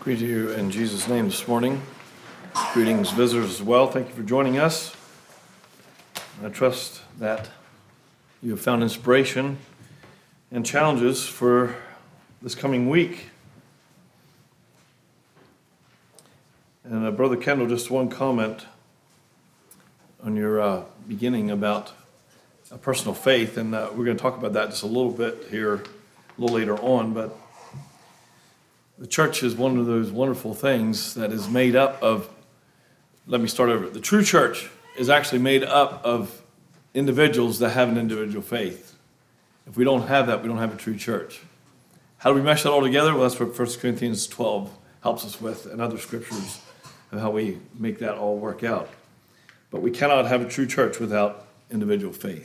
Greet you in Jesus' name this morning. Greetings, visitors as well. Thank you for joining us. I trust that you have found inspiration and challenges for this coming week. And Brother Kendall, just one comment on your beginning about a personal faith, and we're going to talk about that just a little bit here, a little later on, but the church is one of those wonderful things that is made up of, let me start over. The true church is actually made up of individuals that have an individual faith. If we don't have that, we don't have a true church. How do we mesh that all together? Well, that's what 1 Corinthians 12 helps us with, and other scriptures of how we make that all work out. But we cannot have a true church without individual faith.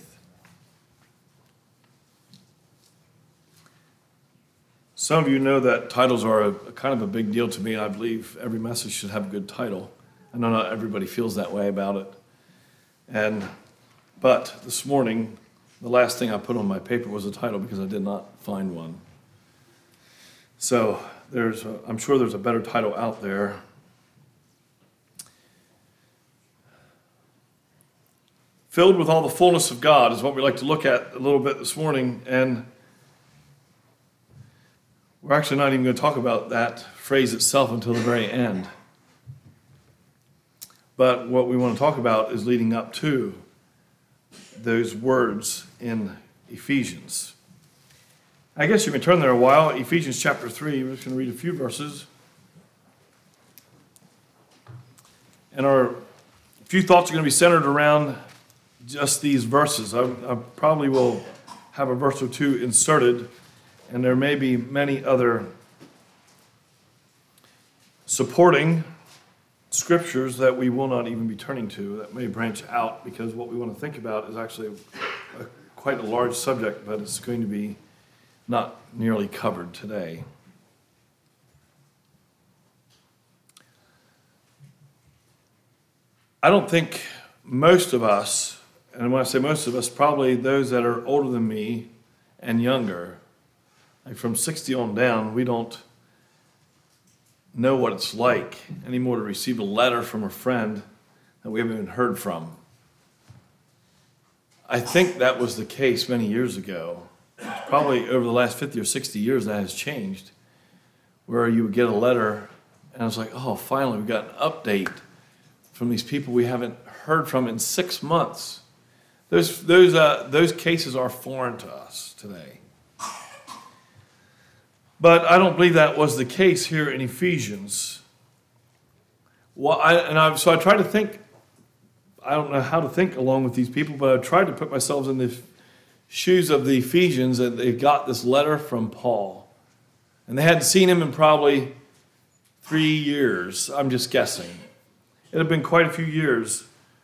Some of you know that titles are a kind of a big deal to me. I believe every message should have a good title. I know not everybody feels that way about it. But this morning, the last thing I put on my paper was a title because I did not find one. So I'm sure there's a better title out there. Filled with all the fullness of God is what we like to look at a little bit this morning, and we're actually not even going to talk about that phrase itself until the very end. But what we want to talk about is leading up to those words in Ephesians. I guess you may turn there a while. Ephesians chapter 3, we're just going to read a few verses. And our few thoughts are going to be centered around just these verses. I probably will have a verse or two inserted, and there may be many other supporting scriptures that we will not even be turning to that may branch out, because what we want to think about is actually quite a large subject, but it's going to be not nearly covered today. I don't think most of us, and when I say most of us, probably those that are older than me and younger, like from 60 on down, we don't know what it's like anymore to receive a letter from a friend that we haven't even heard from. I think that was the case many years ago. Probably over the last 50 or 60 years that has changed, where you would get a letter and I was like, oh, finally we got an update from these people we haven't heard from in 6 months. Those cases are foreign to us today. But I don't believe that was the case here in Ephesians. So I tried to think, I don't know how to think along with these people, but I tried to put myself in the shoes of the Ephesians, and they got this letter from Paul. And they hadn't seen him in probably 3 years, I'm just guessing. It had been quite a few years.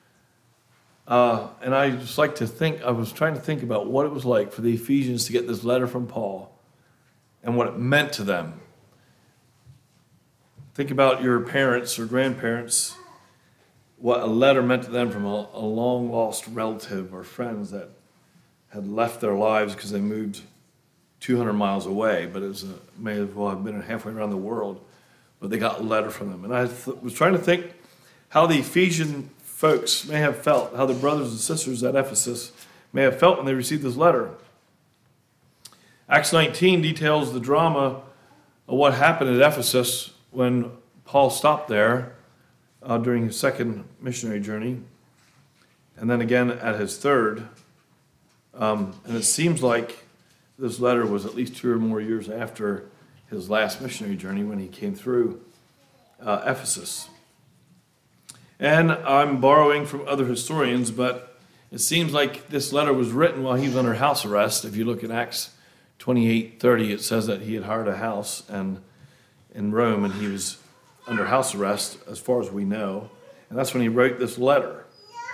And I just like to think, I was trying to think about what it was like for the Ephesians to get this letter from Paul and what it meant to them. Think about your parents or grandparents, what a letter meant to them from a long-lost relative or friends that had left their lives because they moved 200 miles away, but it may as well have been halfway around the world, but they got a letter from them. And I was trying to think how the Ephesian folks may have felt, how the brothers and sisters at Ephesus may have felt when they received this letter. Acts 19 details the drama of what happened at Ephesus when Paul stopped there during his second missionary journey, and then again at his third. And it seems like this letter was at least 2 or more years after his last missionary journey when he came through Ephesus. And I'm borrowing from other historians, but it seems like this letter was written while he was under house arrest. If you look at Acts 28:30, it says that he had hired a house in Rome, and he was under house arrest as far as we know. And that's when he wrote this letter.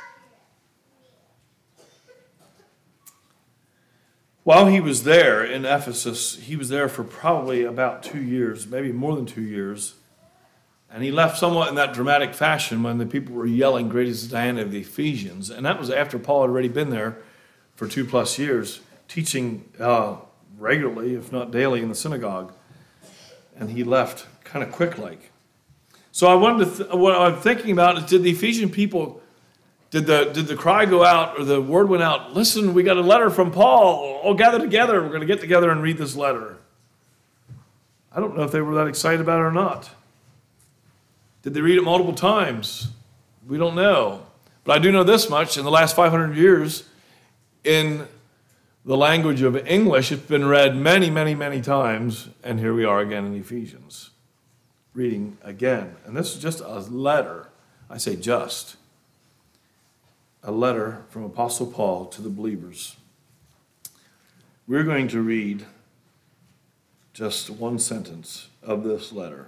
While he was there in Ephesus, he was there for probably about 2 years, maybe more than 2 years. And he left somewhat in that dramatic fashion when the people were yelling, "Great is Diana of the Ephesians." And that was after Paul had already been there for 2+ years, teaching regularly, if not daily, in the synagogue. And he left kind of quick like. So I wanted to what I'm thinking about is, did the Ephesian people, did the cry go out, or the word went out, listen, we got a letter from Paul, all gather together, we're going to get together and read this letter. I don't know if they were that excited about it or not. Did they read it multiple times? We don't know. But I do know this much, in the last 500 years, in the language of English, it's been read many, many, many times, and here we are again in Ephesians, reading again. And this is just a letter. I say just. A letter from Apostle Paul to the believers. We're going to read just one sentence of this letter.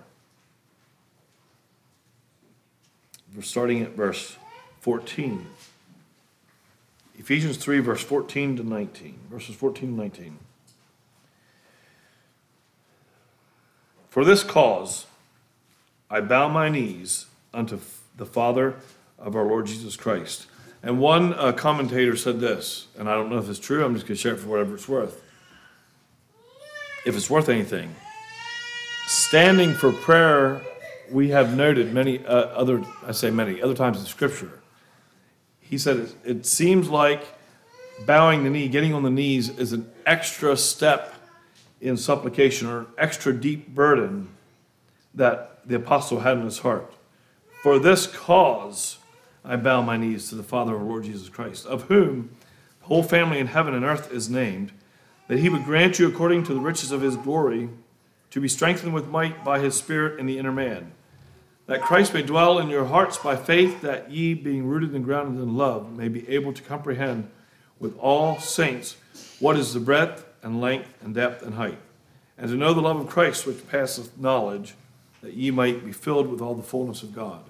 We're starting at verse 14. Ephesians 3, verse 14 to 19. Verses 14 to 19. For this cause I bow my knees unto the Father of our Lord Jesus Christ. And one commentator said this, and I don't know if it's true, I'm just going to share it for whatever it's worth. If it's worth anything. Standing for prayer, we have noted many other times in Scripture. He said it seems like bowing the knee, getting on the knees, is an extra step in supplication, or an extra deep burden that the apostle had in his heart. For this cause I bow my knees to the Father of our Lord Jesus Christ, of whom the whole family in heaven and earth is named, that he would grant you according to the riches of his glory to be strengthened with might by his Spirit in the inner man, that Christ may dwell in your hearts by faith, that ye, being rooted and grounded in love, may be able to comprehend with all saints what is the breadth and length and depth and height, and to know the love of Christ which passeth knowledge, that ye might be filled with all the fullness of God.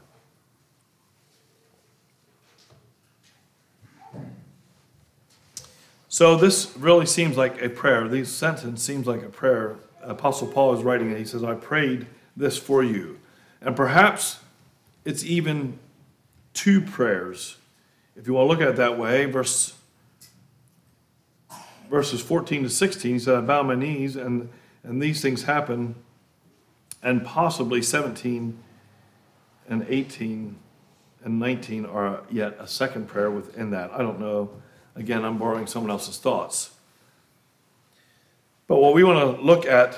So this really seems like a prayer. This sentence seems like a prayer. Apostle Paul is writing it. He says, I prayed this for you. And perhaps it's even two prayers. If you want to look at it that way, verses 14 to 16, he said, I bow my knees, and these things happen. And possibly 17 and 18 and 19 are yet a second prayer within that. I don't know. Again, I'm borrowing someone else's thoughts. But what we want to look at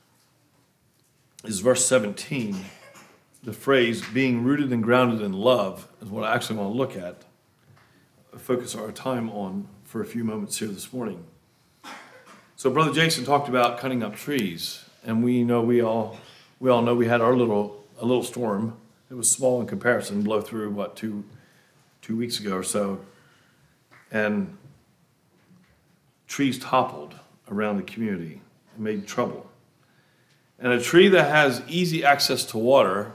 is verse 17. The phrase, being rooted and grounded in love, is what I actually want to look at, focus our time on for a few moments here this morning. So Brother Jason talked about cutting up trees, and we all know we had a little storm. It was small in comparison, blow through, two weeks ago or so. And trees toppled around the community and made trouble. And a tree that has easy access to water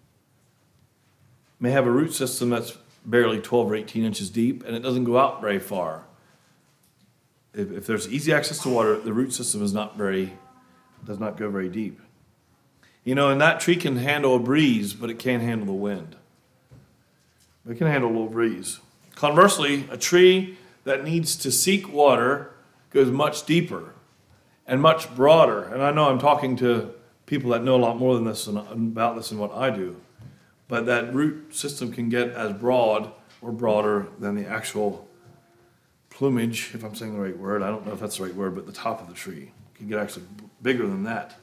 may have a root system that's barely 12 or 18 inches deep, and it doesn't go out very far. If there's easy access to water, the root system does not go very deep. And that tree can handle a breeze, but it can't handle the wind. It can handle a little breeze. Conversely, a tree that needs to seek water goes much deeper and much broader. And I know I'm talking to people that know a lot more than this and about this than what I do. But that root system can get as broad or broader than the actual plumage, if I'm saying the right word. I don't know if that's the right word, but the top of the tree can get actually bigger than that.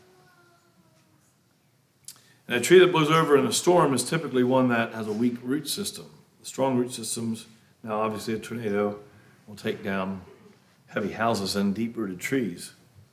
And a tree that blows over in a storm is typically one that has a weak root system. The strong root systems, now obviously a tornado will take down heavy houses and deep-rooted trees.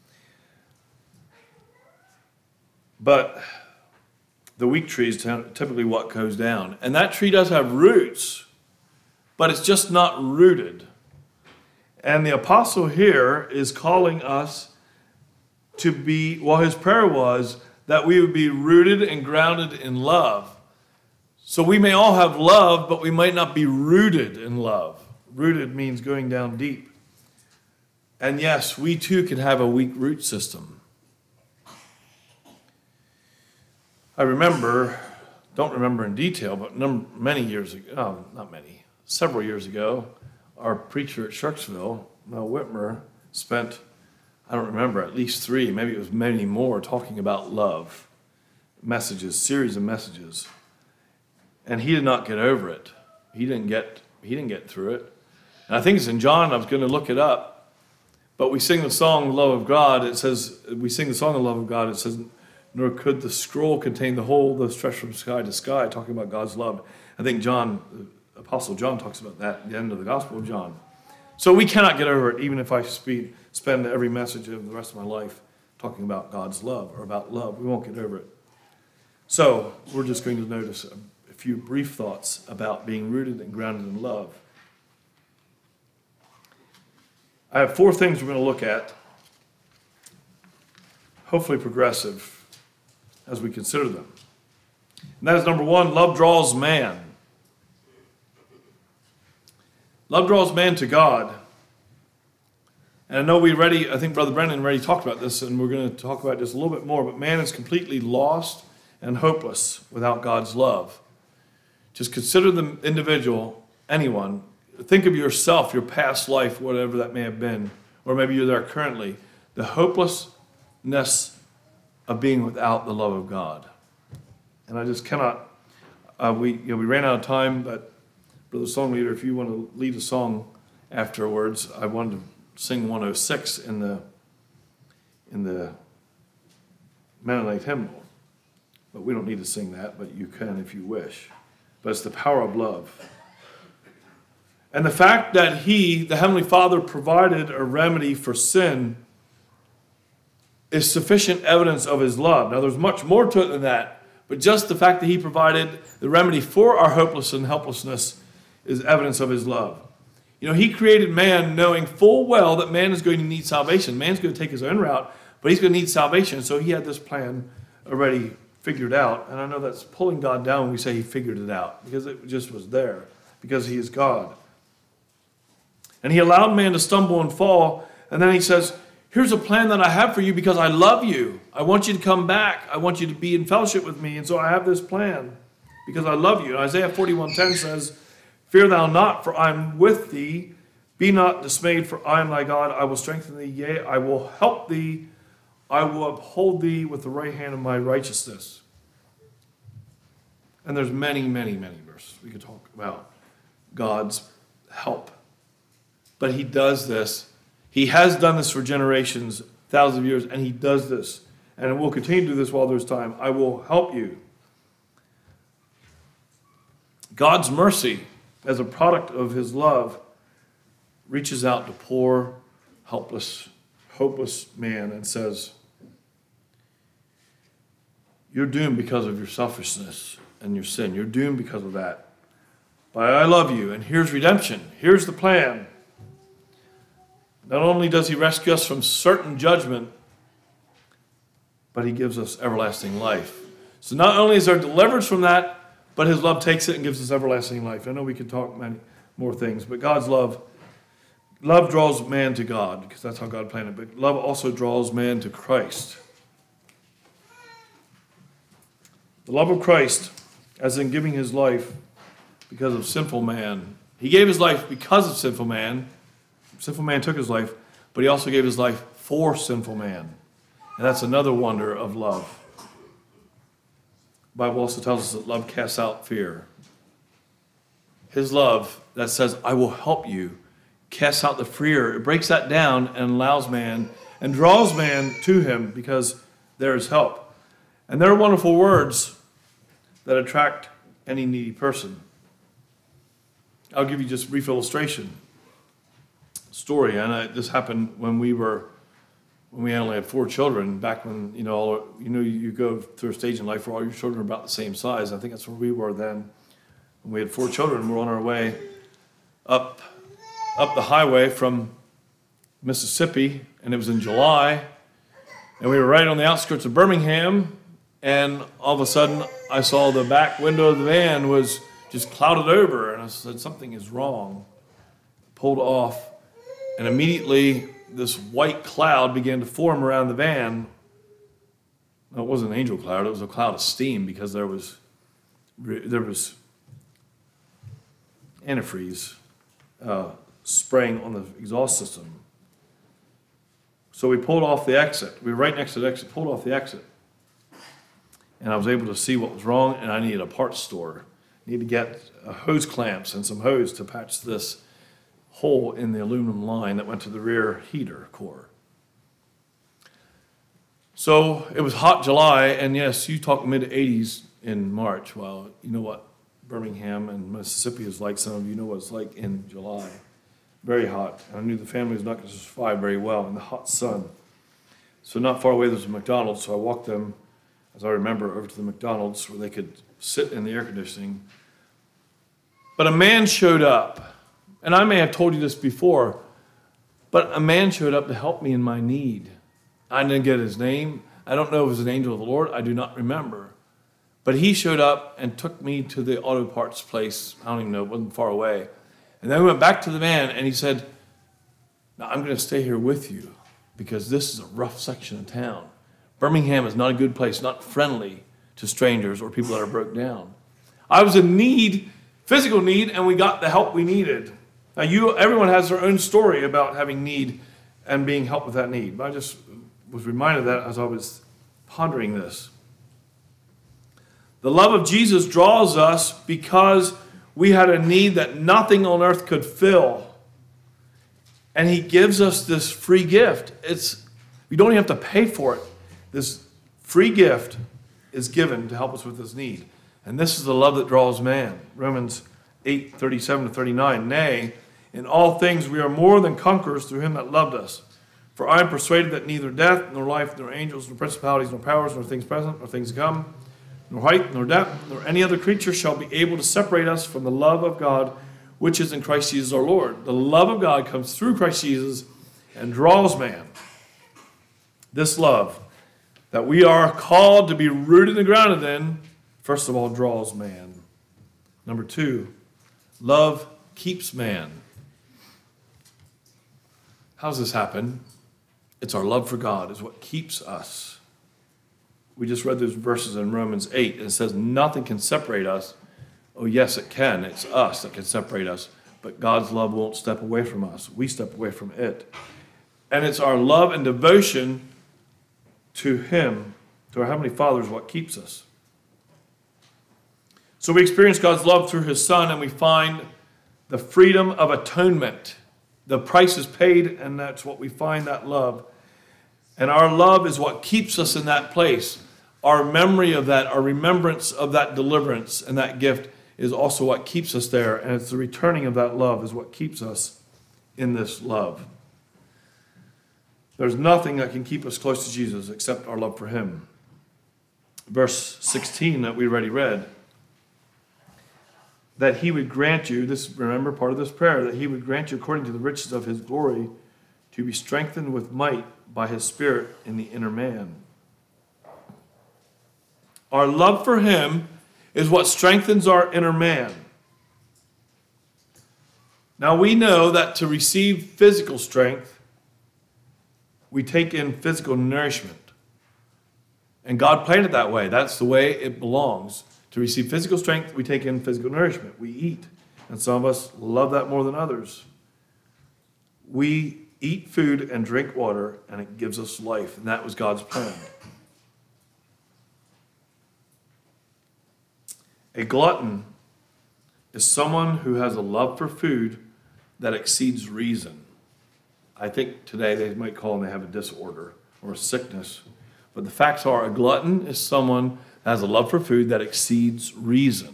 But the weak tree is typically what goes down. And that tree does have roots, but it's just not rooted. And the apostle here is calling us to be, his prayer was that we would be rooted and grounded in love. So we may all have love, but we might not be rooted in love. Rooted means going down deep. And yes, we too can have a weak root system. I don't remember in detail, but many years ago, several years ago, our preacher at Sharksville, Mel Whitmer, spent, I don't remember, at least 3, maybe it was many more, talking about love messages, series of messages. And he did not get over it. He didn't get through it. And I think it's in John, I was going to look it up. But we sing the song, The Love of God. It says, nor could the scroll contain the whole, the stretch from sky to sky, talking about God's love. I think Apostle John talks about that at the end of the Gospel of John. So we cannot get over it, even if I spend every message of the rest of my life talking about God's love or about love. We won't get over it. So we're just going to notice a few brief thoughts about being rooted and grounded in love. I have 4 things we're going to look at, hopefully progressive, as we consider them. And that is number 1, love draws man. Love draws man to God. And I know I think Brother Brennan already talked about this, and we're going to talk about this a little bit more, but man is completely lost and hopeless without God's love. Just consider the individual, anyone. Think of yourself, your past life, whatever that may have been, or maybe you're there currently. The hopelessness of being without the love of God. And I just cannot, we ran out of time, but Brother Song Leader, if you want to lead a song afterwards, I wanted to sing 106 in the Mennonite hymnal. But we don't need to sing that, but you can if you wish. But it's the power of love. And the fact that He, the Heavenly Father, provided a remedy for sin is sufficient evidence of His love. Now, there's much more to it than that, but just the fact that He provided the remedy for our hopelessness and helplessness is evidence of His love. You know, He created man knowing full well that man is going to need salvation. Man's going to take his own route, but he's going to need salvation. So He had this plan already figured out. And I know that's pulling God down when we say He figured it out, because it just was there, because He is God. And He allowed man to stumble and fall. And then He says, here's a plan that I have for you because I love you. I want you to come back. I want you to be in fellowship with me. And so I have this plan because I love you. And Isaiah 41:10 says, fear thou not, for I am with thee. Be not dismayed, for I am thy God. I will strengthen thee. Yea, I will help thee. I will uphold thee with the right hand of my righteousness. And there's many, many, many verses we could talk about God's help. But He does this. He has done this for generations, thousands of years, and He does this. And will continue to do this while there's time. I will help you. God's mercy, as a product of His love, reaches out to poor, helpless, hopeless man and says, you're doomed because of your selfishness and your sin. You're doomed because of that. But I love you, and here's redemption. Here's the plan. Not only does He rescue us from certain judgment, but He gives us everlasting life. So not only is there deliverance from that, but His love takes it and gives us everlasting life. I know we could talk many more things, but God's love draws man to God, because that's how God planned it. But love also draws man to Christ. The love of Christ, as in giving His life because of sinful man. He gave His life because of sinful man. Sinful man took His life, but He also gave His life for sinful man. And that's another wonder of love. The Bible also tells us that love casts out fear. His love that says, I will help you, casts out the fear. It breaks that down and allows man and draws man to Him because there is help. And there are wonderful words that attract any needy person. I'll give you just a brief illustration. Story, and this happened when we only had 4 children, back when, you go through a stage in life where all your children are about the same size. I think that's where we were then. When we had 4 children, we were on our way up the highway from Mississippi, and it was in July, and we were right on the outskirts of Birmingham, and all of a sudden I saw the back window of the van was just clouded over, and I said, something is wrong. Pulled off, and immediately this white cloud began to form around the van. No, it wasn't an angel cloud, it was a cloud of steam, because there was antifreeze spraying on the exhaust system. So we pulled off the exit. We were right next to the exit, pulled off the exit. and I was able to see what was wrong, and I needed a parts store. I needed to get hose clamps and some hose to patch this hole in the aluminum line that went to the rear heater core. So it was hot July, and yes, you talk mid-80s in March. Well, you know what Birmingham and Mississippi is like. Some of you know what it's like in July. Very hot. I knew the family was not going to survive very well in the hot sun. So not far away there was a McDonald's, so I walked them, as I remember, over to the McDonald's where they could sit in the air conditioning. But a man showed up, and I may have told you this before, but a man showed up to help me in my need. I didn't get his name. I don't know if it was an angel of the Lord. I do not remember. But he showed up and took me to the auto parts place. I don't even know, it wasn't far away. And then we went back to the man, and he said, "Now I'm going to stay here with you because this is a rough section of town. Birmingham is not a good place, not friendly to strangers or people that are broke down." I was in need, physical need, and we got the help we needed. Now everyone has their own story about having need and being helped with that need. But I just was reminded of that as I was pondering this. The love of Jesus draws us because we had a need that nothing on earth could fill. And he gives us this free gift. We don't even have to pay for it. This free gift is given to help us with this need. And this is the love that draws man. Romans 8:37-39. Nay, in all things we are more than conquerors through him that loved us. For I am persuaded that neither death, nor life, nor angels, nor principalities, nor powers, nor things present, nor things to come, nor height, nor depth, nor any other creature shall be able to separate us from the love of God, which is in Christ Jesus our Lord. The love of God comes through Christ Jesus and draws man. This love that we are called to be rooted and grounded in, first of all, draws man. Number 2, love keeps man. How does this happen? It's our love for God is what keeps us. We just read those verses in Romans 8, and it says nothing can separate us. Oh, yes, it can. It's us that can separate us. But God's love won't step away from us. We step away from it. And it's our love and devotion to him, to our Heavenly Father, is what keeps us. So we experience God's love through his Son, and we find the freedom of atonement. The price is paid, and that's what we find, that love. And our love is what keeps us in that place. Our memory of that, our remembrance of that deliverance and that gift is also what keeps us there. And it's the returning of that love is what keeps us in this love. There's nothing that can keep us close to Jesus except our love for him. Verse 16 that we already read, that he would grant you, remember part of this prayer, that he would grant you according to the riches of his glory to be strengthened with might by his Spirit in the inner man. Our love for him is what strengthens our inner man. Now we know that to receive physical strength, we take in physical nourishment. And God planned it that way. That's the way it belongs. To receive physical strength, we take in physical nourishment. We eat. And some of us love that more than others. We eat food and drink water, and it gives us life. And that was God's plan. A glutton is someone who has a love for food that exceeds reason. I think today they might call them they have a disorder or a sickness. But the facts are a glutton is someone that has a love for food that exceeds reason.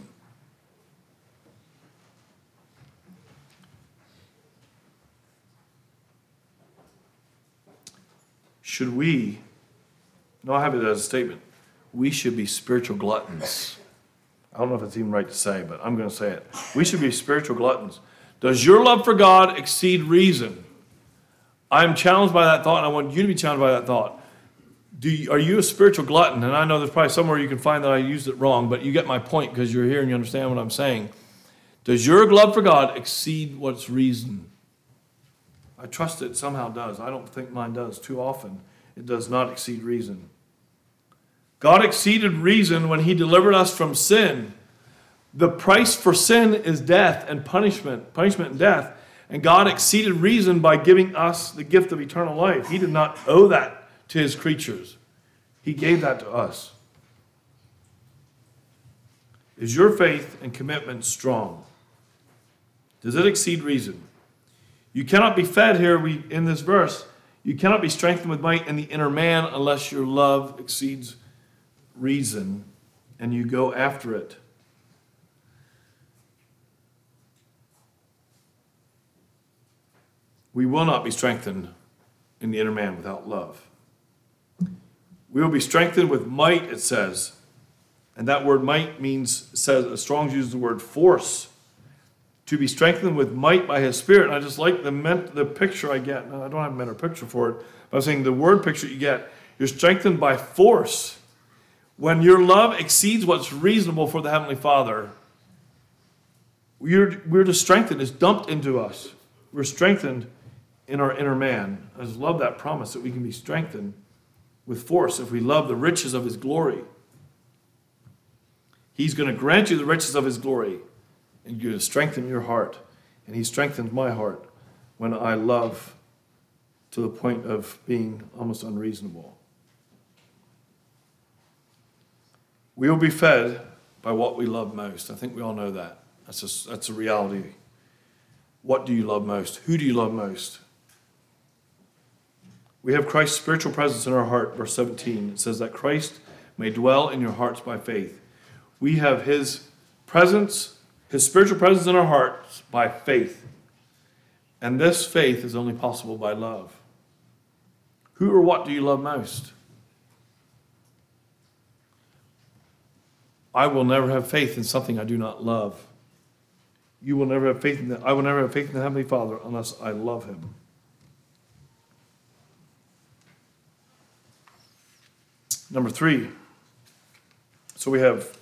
Should we, no, I have it as a statement, we should be spiritual gluttons. I don't know if it's even right to say, but I'm going to say it. We should be spiritual gluttons. Does your love for God exceed reason? I'm challenged by that thought, and I want you to be challenged by that thought. Are you a spiritual glutton? And I know there's probably somewhere you can find that I used it wrong, but you get my point because you're here and you understand what I'm saying. Does your love for God exceed what's reason? I trust it somehow does. I don't think mine does too often. It does not exceed reason. God exceeded reason when he delivered us from sin. The price for sin is death and punishment and death. And God exceeded reason by giving us the gift of eternal life. He did not owe that to his creatures. He gave that to us. Is your faith and commitment strong? Does it exceed reason? You cannot be fed here in this verse. You cannot be strengthened with might in the inner man unless your love exceeds reason and you go after it. We will not be strengthened in the inner man without love. We will be strengthened with might, it says. And that word might Strong's uses the word force. To be strengthened with might by his Spirit. And I just like the picture I get. Now, I don't have a better picture for it. But I'm saying the word picture you get. You're strengthened by force. When your love exceeds what's reasonable for the Heavenly Father, we're just strengthened. It's dumped into us. We're strengthened in our inner man. I just love that promise that we can be strengthened with force if we love the riches of his glory. He's going to grant you the riches of his glory. And you're going to strengthen your heart. And he strengthens my heart when I love to the point of being almost unreasonable. We will be fed by what we love most. I think we all know that. That's a reality. What do you love most? Who do you love most? We have Christ's spiritual presence in our heart, verse 17. It says that Christ may dwell in your hearts by faith. We have his presence, his spiritual presence in our hearts by faith. And this faith is only possible by love. Who or what do you love most? I will never have faith in something I do not love. I will never have faith in the Heavenly Father unless I love him. Number 3. So we have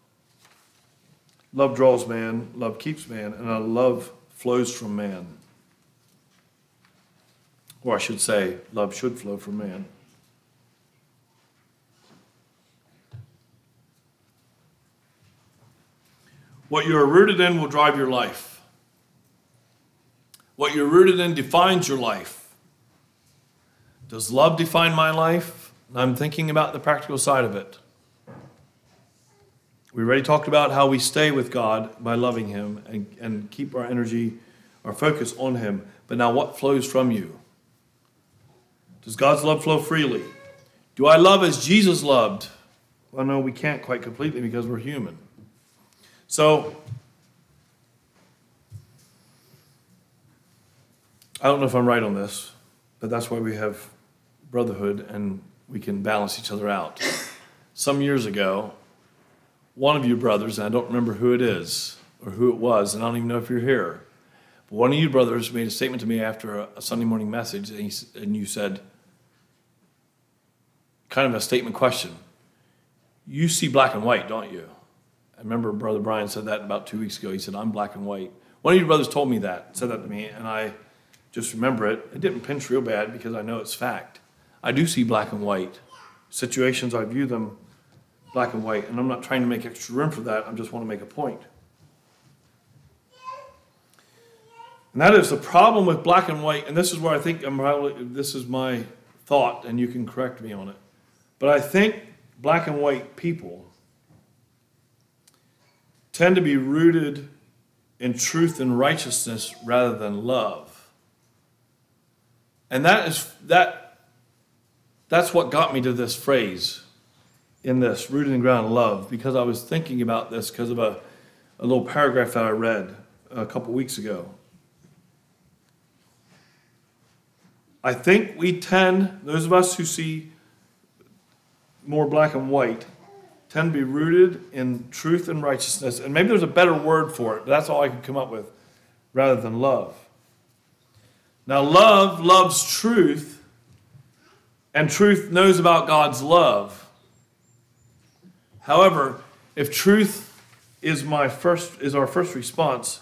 love draws man, love keeps man, and love flows from man. Or I should say, love should flow from man. What you are rooted in will drive your life. What you're rooted in defines your life. Does love define my life? I'm thinking about the practical side of it. We already talked about how we stay with God by loving him and keep our energy, our focus on him. But now what flows from you? Does God's love flow freely? Do I love as Jesus loved? Well, no, we can't quite completely because we're human. So, I don't know if I'm right on this, but that's why we have brotherhood and we can balance each other out. Some years ago, one of you brothers, and I don't remember who it is or who it was, and I don't even know if you're here, but one of you brothers made a statement to me after a Sunday morning message, and you said, kind of a statement question, you see black and white, don't you? I remember Brother Brian said that about 2 weeks ago. He said, I'm black and white. One of you brothers told me that, said that to me, and I just remember it. It didn't pinch real bad because I know it's fact. I do see black and white. Situations, I view them black and white, and I'm not trying to make extra room for that. I just want to make a point. And that is the problem with black and white, and this is where I think this is my thought, and you can correct me on it. But I think black and white people tend to be rooted in truth and righteousness rather than love. And that's what got me to this phrase in this, rooted and grounded in love, because I was thinking about this because of a little paragraph that I read a couple weeks ago. I think we tend, those of us who see more black and white, tend to be rooted in truth and righteousness. And maybe there's a better word for it, but that's all I can come up with, rather than love. Now, love loves truth, and truth knows about God's love. However, if truth is our first response,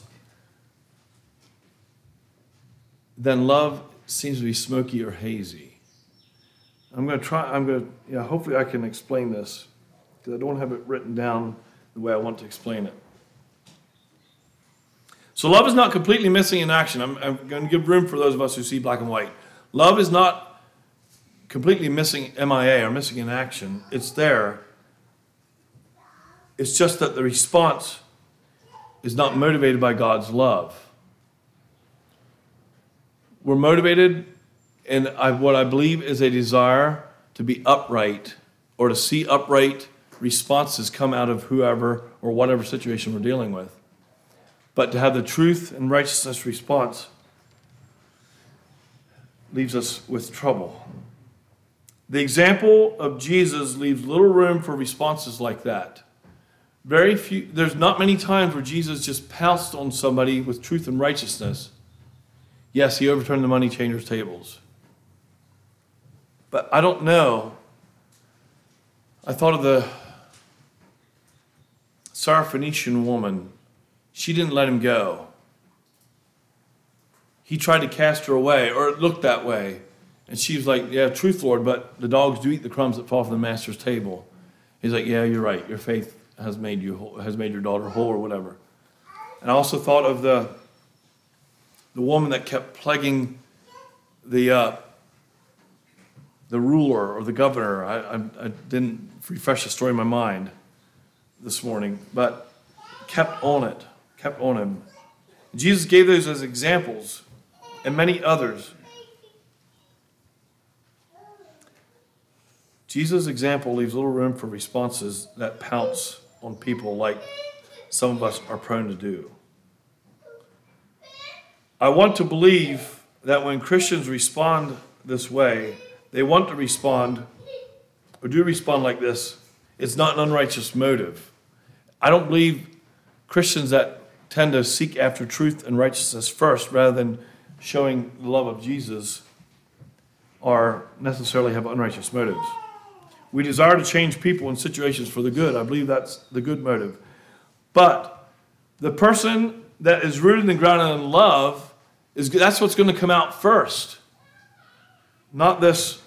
then love seems to be smoky or hazy. Hopefully I can explain this, because I don't have it written down the way I want to explain it. So love is not completely missing in action. I'm going to give room for those of us who see black and white. Love is not completely missing MIA or missing in action. It's there. It's just that the response is not motivated by God's love. We're motivated in what I believe is a desire to be upright or to see upright responses come out of whoever or whatever situation we're dealing with. But to have the truth and righteousness response leaves us with trouble. The example of Jesus leaves little room for responses like that. There's not many times where Jesus just pounced on somebody with truth and righteousness. Yes, he overturned the money changers' tables. But I don't know. I thought of the Syrophoenician woman. She didn't let him go. He tried to cast her away, or it looked that way. And she was like, yeah, truth, Lord, but the dogs do eat the crumbs that fall from the master's table. He's like, yeah, you're right. Your faith has made your daughter whole, or whatever. And I also thought of the woman that kept plaguing the ruler or the governor. I didn't refresh the story in my mind this morning, but kept on him. Jesus gave those as examples, and many others. Jesus' example leaves little room for responses that pounce on people like some of us are prone to do. I want to believe that when Christians respond this way, they want to respond or do respond like this, it's not an unrighteous motive. I don't believe Christians that tend to seek after truth and righteousness first rather than showing the love of Jesus are necessarily have unrighteous motives. We desire to change people in situations for the good. I believe that's the good motive. But the person that is rooted and grounded in love, that's what's going to come out first. Not this.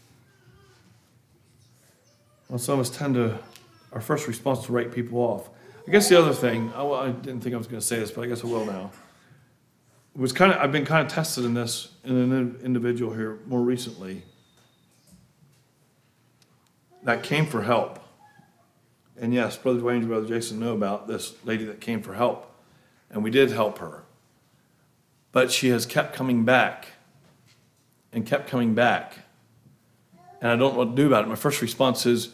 Well, some of us tend to, our first response to write people off. I guess the other thing, I didn't think I was going to say this, but I guess I will now. I've been kind of tested in this in an individual here more recently that came for help. And yes, Brother Dwayne and Brother Jason know about this lady that came for help. And we did help her. But she has kept coming back and kept coming back. And I don't know what to do about it. My first response is,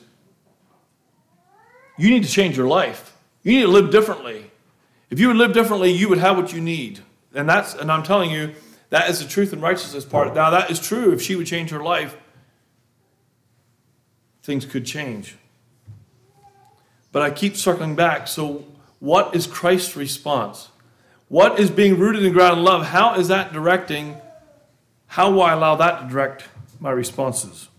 you need to change your life. You need to live differently. If you would live differently, you would have what you need. And I'm telling you, that is the truth and righteousness part. Now, that is true. If she would change her life, things could change. But I keep circling back. So what is Christ's response? What is being rooted and grounded in love? How is that directing? How will I allow that to direct my responses?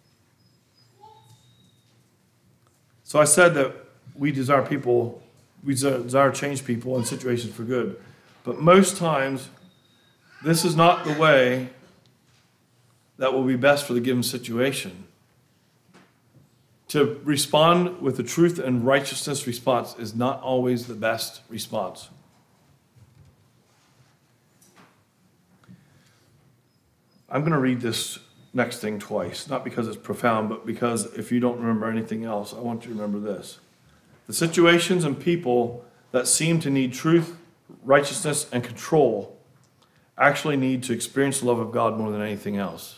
So I said that we desire to change people in situations for good. But most times, this is not the way that will be best for the given situation. To respond with the truth and righteousness response is not always the best response. I'm going to read this next thing twice, not because it's profound, but because if you don't remember anything else, I want you to remember this. The situations and people that seem to need truth, righteousness, and control actually need to experience the love of God more than anything else.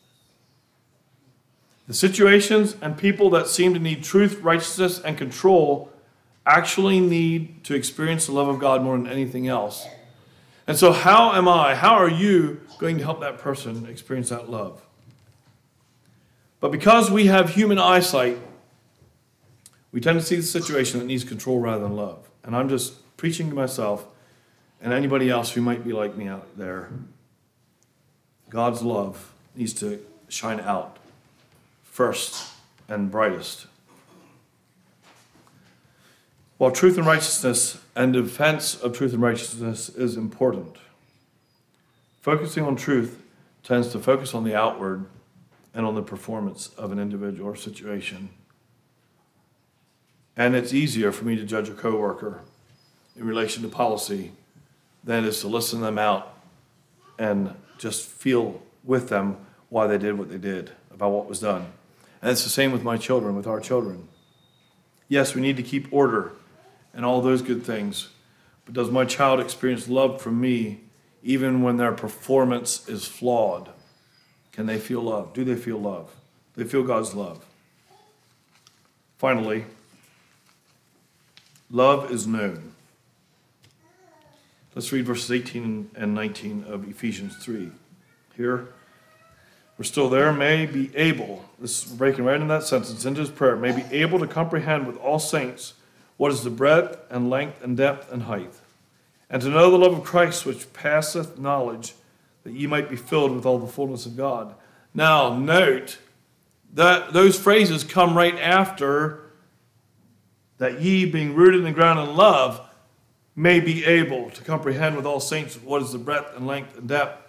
The situations and people that seem to need truth, righteousness, and control actually need to experience the love of God more than anything else. And so how are you going to help that person experience that love? But because we have human eyesight, we tend to see the situation that needs control rather than love. And I'm just preaching to myself and anybody else who might be like me out there. God's love needs to shine out first and brightest. While truth and righteousness and defense of truth and righteousness is important, focusing on truth tends to focus on the outward and on the performance of an individual or situation. And it's easier for me to judge a coworker in relation to policy than it is to listen them out and just feel with them why they did what they did, about what was done. And it's the same with my children, with our children. Yes, we need to keep order and all those good things. But does my child experience love from me even when their performance is flawed? Can they feel love? Do they feel love? Do they feel God's love? Finally, love is known. Let's read verses 18 and 19 of Ephesians 3. Here, we're still there. May be able, this is breaking right in that sentence, into his prayer, may be able to comprehend with all saints what is the breadth and length and depth and height, and to know the love of Christ which passeth knowledge, that ye might be filled with all the fullness of God. Now, note that those phrases come right after that ye, being rooted and grounded in love, may be able to comprehend with all saints what is the breadth and length and depth.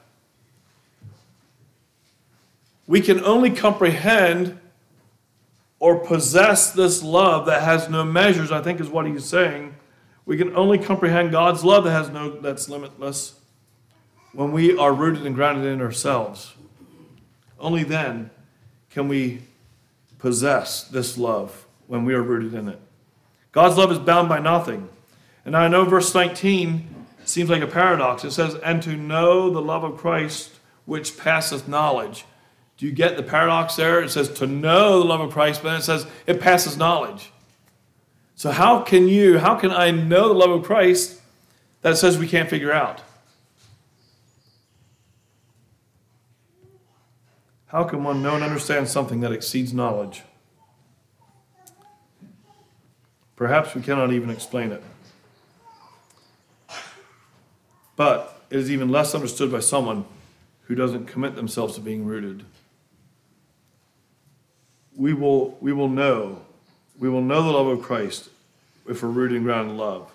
We can only comprehend or possess this love that has no measures, I think is what he's saying. We can only comprehend God's love that's limitless when we are rooted and grounded in ourselves. Only then can we possess this love, when we are rooted in it. God's love is bound by nothing. And I know verse 19 seems like a paradox. It says, and to know the love of Christ which passeth knowledge. Do you get the paradox there? It says to know the love of Christ, but then it says it passes knowledge. So how can I know the love of Christ that it says we can't figure out? How can one know and understand something that exceeds knowledge? Perhaps we cannot even explain it. But it is even less understood by someone who doesn't commit themselves to being rooted. We will know the love of Christ if we're rooted and grounded in love.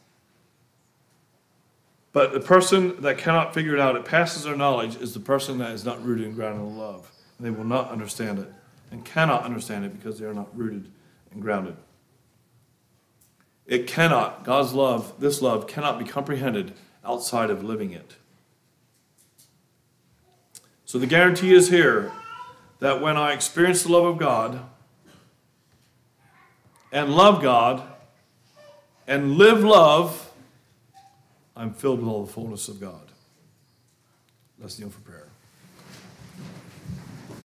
But the person that cannot figure it out, it passes their knowledge, is the person that is not rooted and grounded in love. And they will not understand it and cannot understand it because they are not rooted and grounded. It cannot, God's love, this love cannot be comprehended outside of living it. So the guarantee is here that when I experience the love of God and love God and live love, I'm filled with all the fullness of God. Let's kneel for prayer.